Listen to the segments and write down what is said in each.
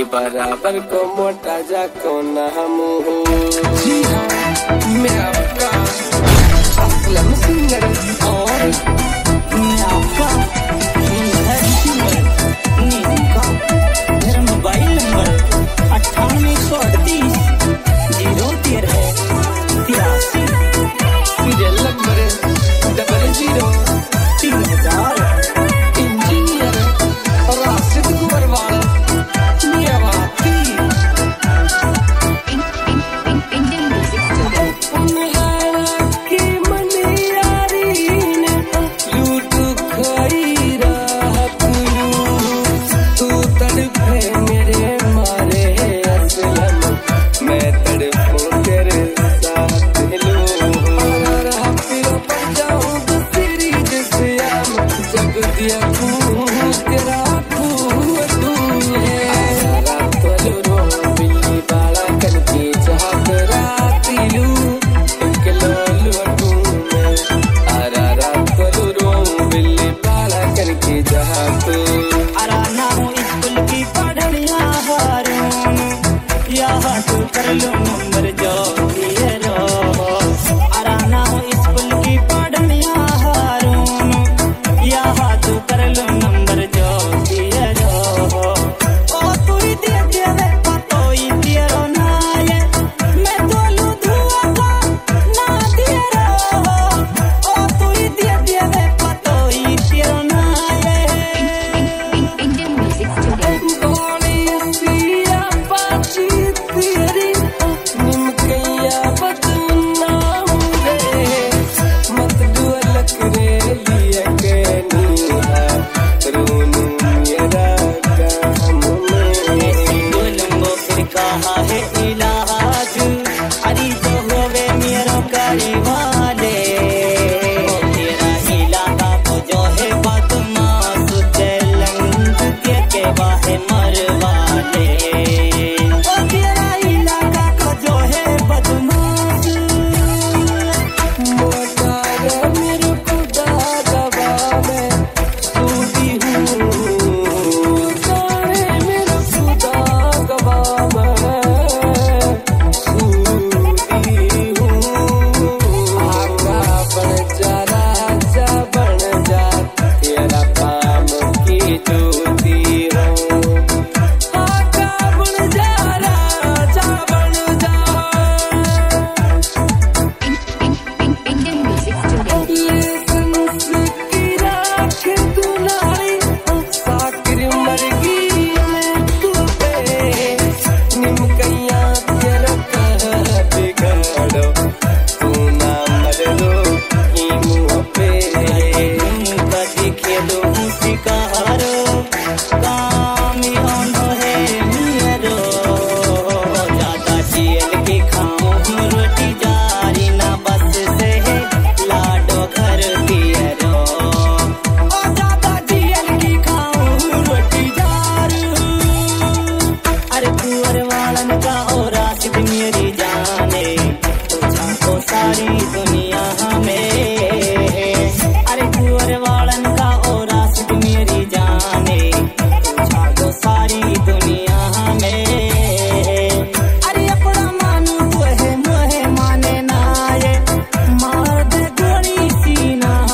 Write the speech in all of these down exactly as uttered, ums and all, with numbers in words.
तेरे बराबर को मोटा जा कौन हम हो। जी हाँ, मैं आपका असलम सिंगर और मैं आपका नीम का। मेरा मोबाइल नंबर अट्ठानवे सौ अड़तीस जीरो तेरह तिरासी। सीरियल नंबर डबल जीरो तीन हजार। इंजीनियर राशिद कुंवरवाल मियावाती। की मनियारी ने लूटू खाई रात तू तड़पे मेरे मारे असलम मैं तड़पूं तेरे साथ लो। फिर पर जाऊं दूसरी जैसे जब दिया तेरा तू है रात लो बिल्ली बाला करके जहाँ तेरा तिलू एक लोलू तू मैं आरा रात लो बिल्ली बाला करके जहाँ तू। अरा ना हूँ स्कूल की पढ़निया हारून यहाँ तू कर लो नंबर जो दिए रो। अरा ना हूँ स्कूल की पढ़निया हारून यहाँ तू कर लो नंबर जो दिए रो। ओ तू ही दे दे वे पतो ही दिए रो ना ये मैं तो लू धुआ का ना दिए रो। ओ तू ही दे दे वे पतो ही दिए रो ना ये। गोली सिया पाची तेरी निमकैया बदनाम रे मत डुअलक रे लिया कहनी है रोनू मेरा काम में। बोलूंगो फिर कहा है इलाज अरे जो होवे मेरो करी वाले। तेरा इलाका को जो है बदमाश तेलंग के के वाहे मरवाले। ओ तेरा इलाका को जो है बदमाश मोटा रे मेरे खुदा दबा में सूदी हूँ सारे मेरे खुदा दबा में सूदी हूँ। आका बन जा राजा बन जा तेरा काम की ज्योति हूँ। आका बन जा राजा बन जा लेसन्स की राख तू नारी साकिर मरगी में तू पे निमकैया तेरा कह बिगाड़ो तू ना मर लो की मुँह पे। कदी खेलो शिकारो काम होनो है मेरो। ज्यादा जेल के खाऊं रोटी जारी ना बस से लाडो घर पियरो। ओ ज्यादा जेल की खाऊं रोटी जारी। अरे कुंवर वालन का ओ राशिद मेरी जाने तुझा को सारी दुनिया हमें। अरे कुंवर वालन का ओ राशिद मेरी जाने तुझा को सारी दुनिया हमें। अरे अपना मानू तो है मोहे माने ना ये मार दे गोली सीना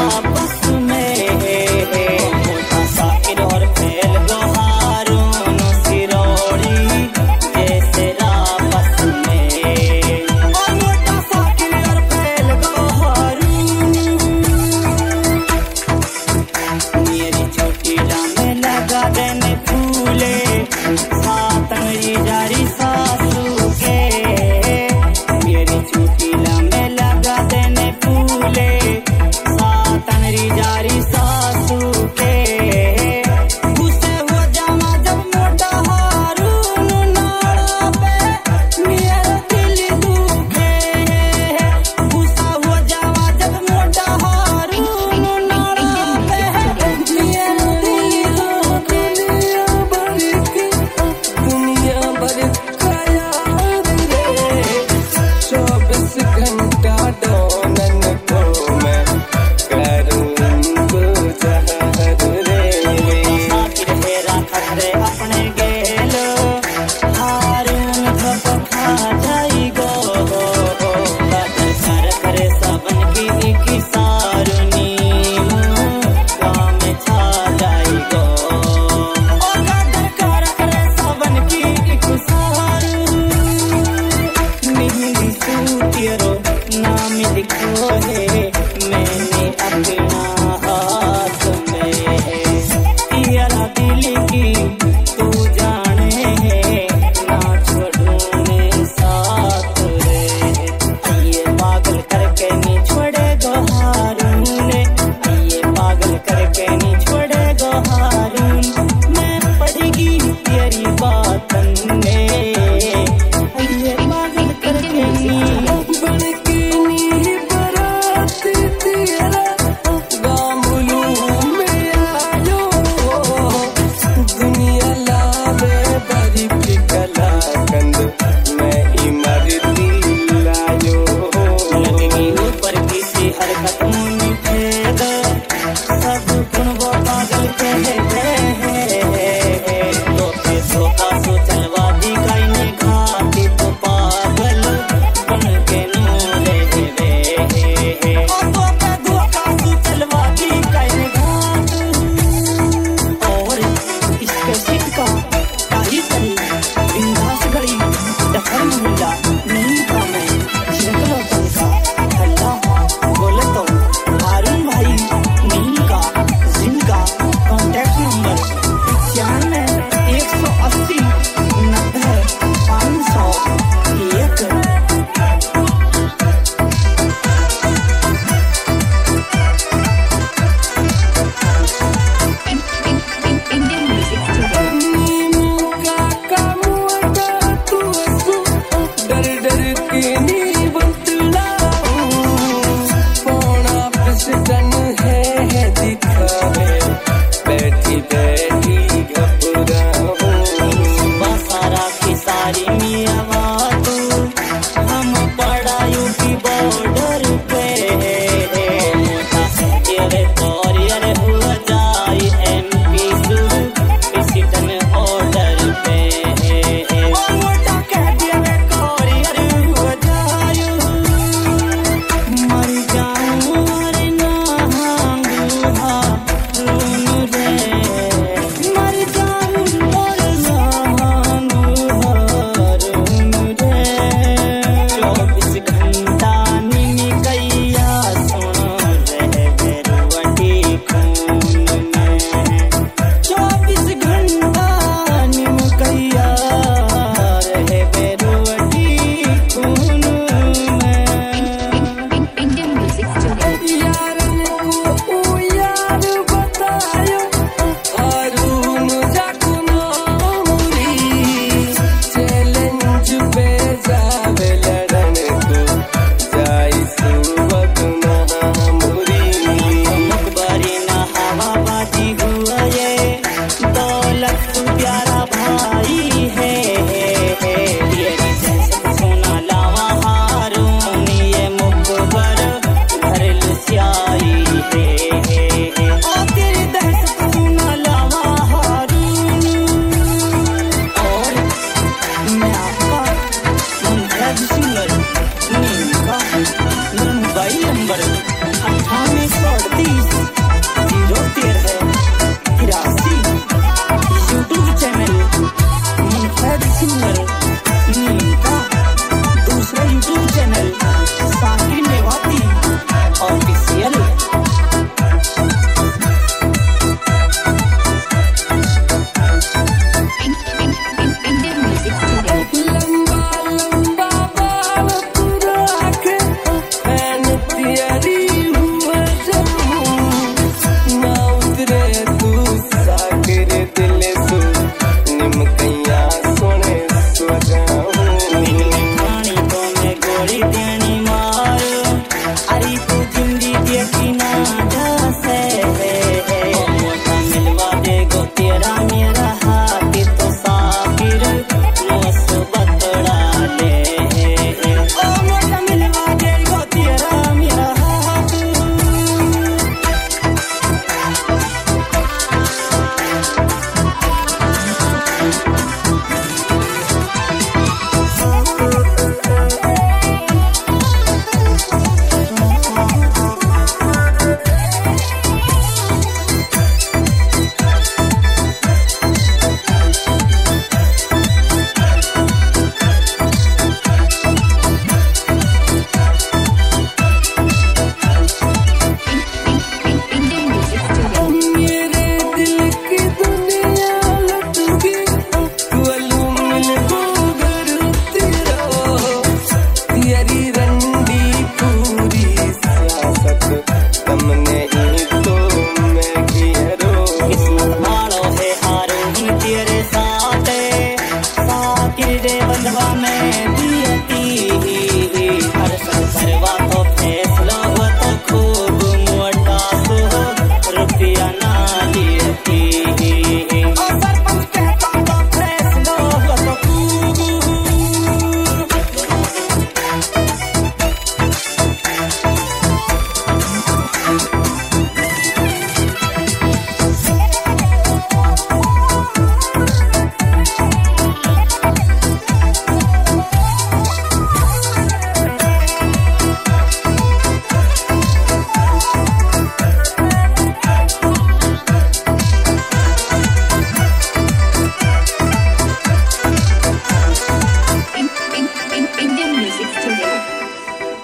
आपस में मोटा साकिर और फैल गो हारून सिरोड़ी जैसे आपस में और मोटा साकिर और फैल गो हारून मेरी छोटी डामे लगा देने फूले सातन जारी सासू के मेरी छोटी डामे लगा देने फूले सातन जारी सासू के गुस्से हो जामा जब मोटा हारून नाड़ा पे मेरा दिल दुखे गुस्सा हो जामा जब मोटा हारून नाड़ा पे मेरा दिल दुखे दुनिया भर का याद रे चौबीस घंटा डोनन को मैं करूँ गुजर रे साकिर हेरा खतरे अपने गेल हारून धप खा जाई गो कदर कर करे सबन की एक सारुनी काम छा जाई गो ओ कदर कर करे सबन की एक सारुनी नीली सूतिरो नाम लिखो है मैंने अपना हाथ में तेरा दिल की तू जाने है ना छोड़ूने साथ रे ये पागल करके नहीं छोड़े गो हारून ये पागल करके नहीं छोड़े गो हारून मैं पड़ेगी तेरी बातन में ये पागल करके नहीं बनके नी बरात तेरा गामुलू में आयो दुनिया लावे बड़ी पिकला कंद मैं इमरती लायो लगनी ऊपर किसी हरकत मुनि भेद सब गुण वो पागल कहते हैं धोखे धोखा सो चलवा दी काई ने घाटी तो पागल बन के नूरे वे और धोखे धोखा सो चलवा दी काई ने घाट और इसके सिट का काही तरी बिंदास घड़ी दखल मिला नहीं था मैं शक्लों का ठंडा बोले तो हारून भाई नील का जिनका कॉन्टैक्ट नंबर इक्यानवे एक सौ अस्सी नब्बे पाँच सौ एक Indian music studio. नीमू का कामुआ तू असु डर डर के नी बतलाऊं पौना पिस्टन है